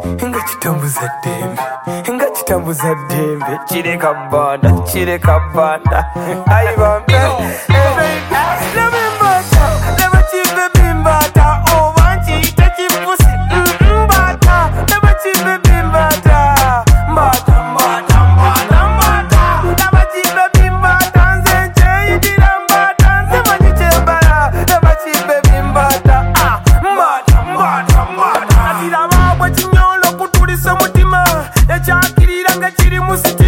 Nga kitambuza ddembe, nga kitambuza ddembe. Kireka bbanda ayi bampe nebimbata nebakibe bimbata oba nkiyite kipusi mbata nebakibe bimbata mbata nebakibe bimbata nze nkyeyitira mbata nze manyi kyembala nebakibe bimbata mbata kiraba bwe kinyolo kutulisa mutima ekyakirira nga kiri mu